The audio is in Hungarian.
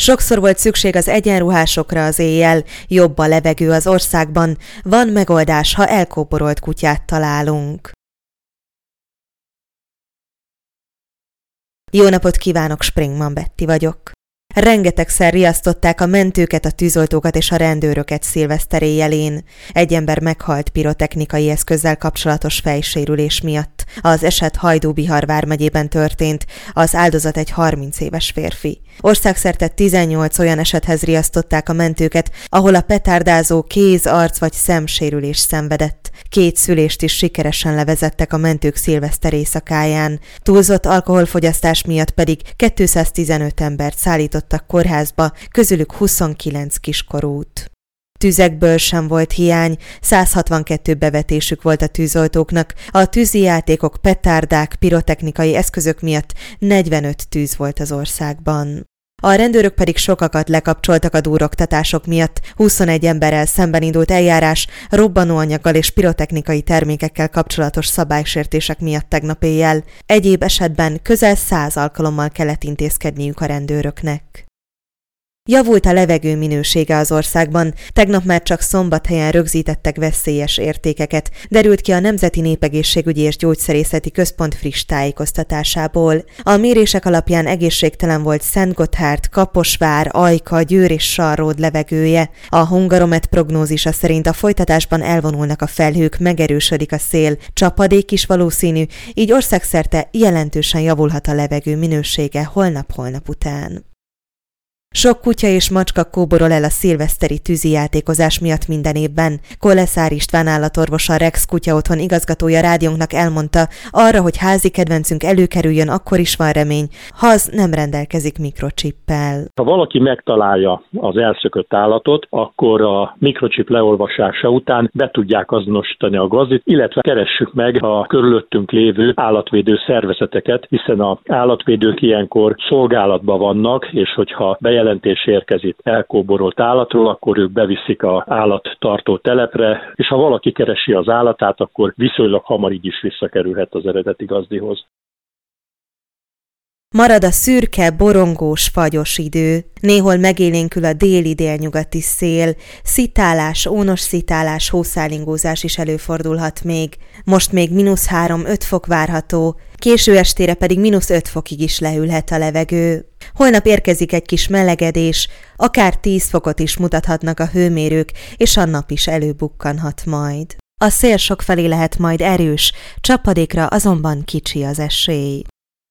Sokszor volt szükség az egyenruhásokra az éjjel, jobb a levegő az országban, van megoldás, ha elkóborolt kutyát találunk. Jó napot kívánok, Springman Betty vagyok. Rengetegszer riasztották a mentőket, a tűzoltókat és a rendőröket szilveszter éjjelén. Egy ember meghalt pirotechnikai eszközzel kapcsolatos fejsérülés miatt. Az eset Hajdú-Bihar vármegyében történt, az áldozat egy 30 éves férfi. Országszerte 18 olyan esethez riasztották a mentőket, ahol a petárdázó kéz, arc vagy szemsérülés szenvedett. 2 szülést is sikeresen levezettek a mentők szilveszter éjszakáján. Túlzott alkoholfogyasztás miatt pedig 215 embert szállítottak kórházba, közülük 29 kiskorút. Tüzekből sem volt hiány, 162 bevetésük volt a tűzoltóknak, a tűzi játékok, petárdák, pirotechnikai eszközök miatt 45 tűz volt az országban. A rendőrök pedig sokakat lekapcsoltak a duroktatások miatt, 21 emberrel szemben indult eljárás robbanóanyaggal és pirotechnikai termékekkel kapcsolatos szabálysértések miatt tegnap éjjel. Egyéb esetben közel 100 alkalommal kellett intézkedniük a rendőröknek. Javult a levegő minősége az országban, tegnap már csak Szombathelyen rögzítettek veszélyes értékeket, derült ki a Nemzeti Népegészségügyi és Gyógyszerészeti Központ friss tájékoztatásából. A mérések alapján egészségtelen volt Szentgotthárd, Kaposvár, Ajka, Győr és Sarród levegője. A Hungaromet prognózisa szerint a folytatásban elvonulnak a felhők, megerősödik a szél, csapadék is valószínű, így országszerte jelentősen javulhat a levegő minősége holnap után. Sok kutya és macska kóborol el a szilveszteri tűzijátékozás miatt minden évben. Koleszár István állatorvos, a Rex kutyaotthon igazgatója rádiónknak elmondta, arra, hogy házi kedvencünk előkerüljön, akkor is van remény, ha az nem rendelkezik mikrocsippel. Ha valaki megtalálja az elszökött állatot, akkor a mikrocsip leolvasása után be tudják azonosítani a gazdit, illetve keressük meg a körülöttünk lévő állatvédő szervezeteket, hiszen az állatvédők ilyenkor szolgálatban vannak, és hogyha jelentés érkezik elkóborolt állatról, akkor ők beviszik az állattartó telepre, és ha valaki keresi az állatát, akkor viszonylag hamar így is visszakerülhet az eredeti gazdihoz. Marad a szürke, borongós, fagyos idő. Néhol megélénkül a déli-délnyugati szél, szitálás, ónos szitálás, hószálingózás is előfordulhat még. Most még -3-5 fok várható, késő estére pedig -5 fokig is leülhet a levegő. Holnap érkezik egy kis melegedés, akár 10 fokot is mutathatnak a hőmérők, és a nap is előbukkanhat majd. A szél sokfelé lehet majd erős, csapadékra azonban kicsi az esély.